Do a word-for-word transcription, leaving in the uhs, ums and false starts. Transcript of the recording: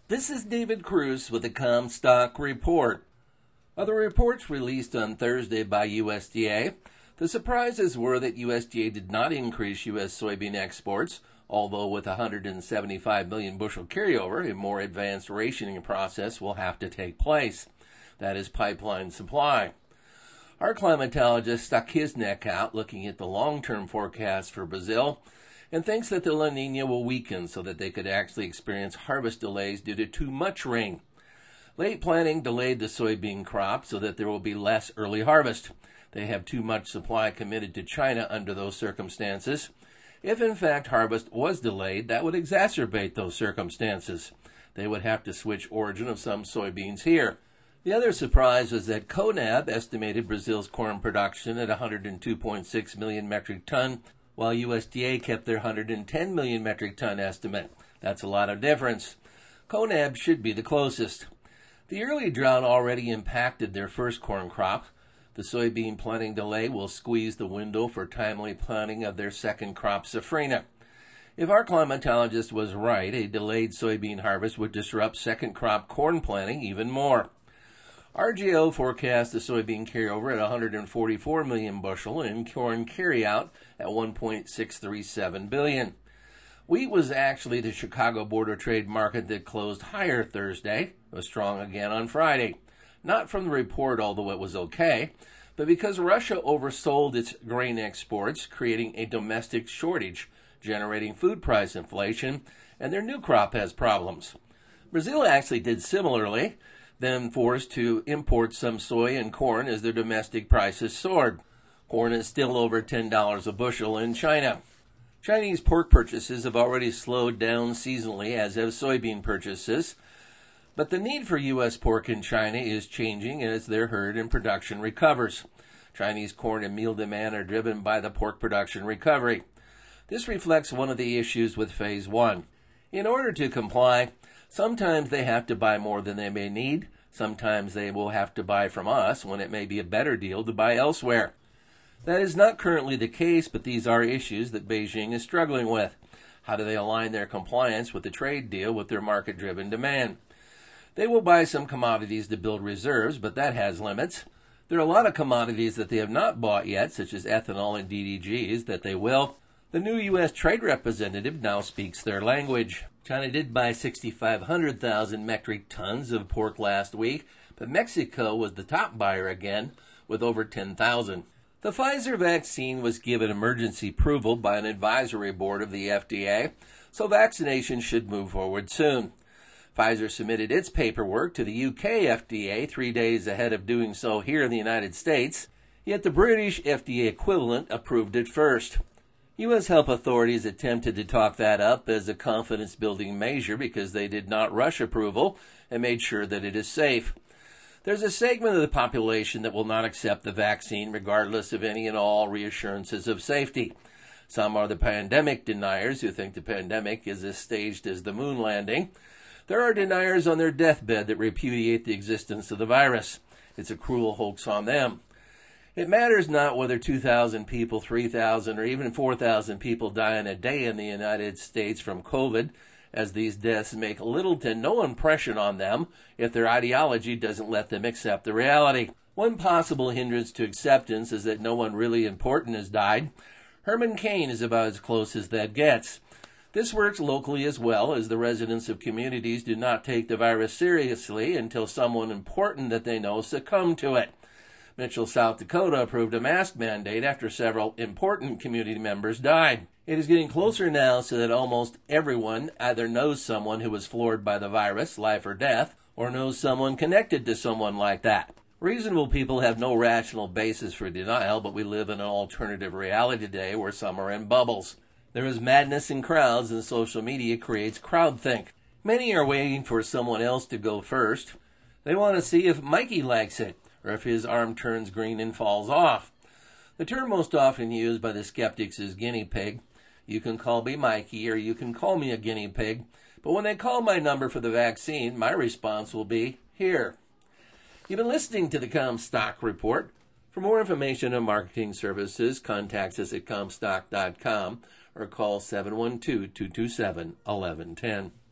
This is David Cruz with the Comstock Report. Other reports released on Thursday by U S D A, the surprises were that U S D A did not increase U S soybean exports, although with a one hundred seventy-five million bushel carryover, a more advanced rationing process will have to take place. That is pipeline supply. Our climatologist stuck his neck out looking at the long-term forecast for Brazil and thinks that the La Nina will weaken so that they could actually experience harvest delays due to too much rain. Late planting delayed the soybean crop so that there will be less early harvest. They have too much supply committed to China under those circumstances. If in fact harvest was delayed, that would exacerbate those circumstances. They would have to switch origin of some soybeans here. The other surprise was that CONAB estimated Brazil's corn production at one hundred two point six million metric ton, while U S D A kept their one hundred ten million metric ton estimate. That's a lot of difference. CONAB should be the closest. The early drought already impacted their first corn crop. The soybean planting delay will squeeze the window for timely planting of their second crop, safrinha. If our climatologist was right, a delayed soybean harvest would disrupt second crop corn planting even more. R J O forecast the soybean carryover at one hundred forty-four million bushel and corn carryout at one point six three seven billion. Wheat was actually the Chicago Board of Trade market that closed higher Thursday, was strong again on Friday. Not from the report, although it was okay, but because Russia oversold its grain exports, creating a domestic shortage, generating food price inflation, and their new crop has problems. Brazil actually did similarly, then forced to import some soy and corn as their domestic prices soared. Corn is still over ten dollars a bushel in China. Chinese pork purchases have already slowed down seasonally, as have soybean purchases. But the need for U S pork in China is changing as their herd and production recovers. Chinese corn and meal demand are driven by the pork production recovery. This reflects one of the issues with Phase one. In order to comply, sometimes they have to buy more than they may need. Sometimes they will have to buy from us when it may be a better deal to buy elsewhere. That is not currently the case, but these are issues that Beijing is struggling with. How do they align their compliance with the trade deal with their market-driven demand? They will buy some commodities to build reserves, but that has limits. There are a lot of commodities that they have not bought yet, such as ethanol and D D Gs, that they will. The new U S trade representative now speaks their language. China did buy six thousand five hundred thousand metric tons of pork last week, but Mexico was the top buyer again, with over ten thousand. The Pfizer vaccine was given emergency approval by an advisory board of the F D A, so vaccination should move forward soon. Pfizer submitted its paperwork to the U K F D A three days ahead of doing so here in the United States, yet the British F D A equivalent approved it first. U S health authorities attempted to talk that up as a confidence-building measure because they did not rush approval and made sure that it is safe. There's a segment of the population that will not accept the vaccine regardless of any and all reassurances of safety. Some are the pandemic deniers who think the pandemic is as staged as the moon landing. There are deniers on their deathbed that repudiate the existence of the virus. It's a cruel hoax on them. It matters not whether two thousand people, three thousand, or even four thousand people die in a day in the United States from COVID, as these deaths make little to no impression on them if their ideology doesn't let them accept the reality. One possible hindrance to acceptance is that no one really important has died. Herman Cain is about as close as that gets. This works locally as well, as the residents of communities do not take the virus seriously until someone important that they know succumbed to it. Mitchell, South Dakota approved a mask mandate after several important community members died. It is getting closer now so that almost everyone either knows someone who was floored by the virus, life or death, or knows someone connected to someone like that. Reasonable people have no rational basis for denial, but we live in an alternative reality today where some are in bubbles. There is madness in crowds, and social media creates crowdthink. Many are waiting for someone else to go first. They want to see if Mikey likes it, or if his arm turns green and falls off. The term most often used by the skeptics is guinea pig. You can call me Mikey, or you can call me a guinea pig, but when they call my number for the vaccine, my response will be, here. You've been listening to the Comstock Report. For more information on marketing services, contact us at comstock dot com or call seven one two, two two seven, one one one zero.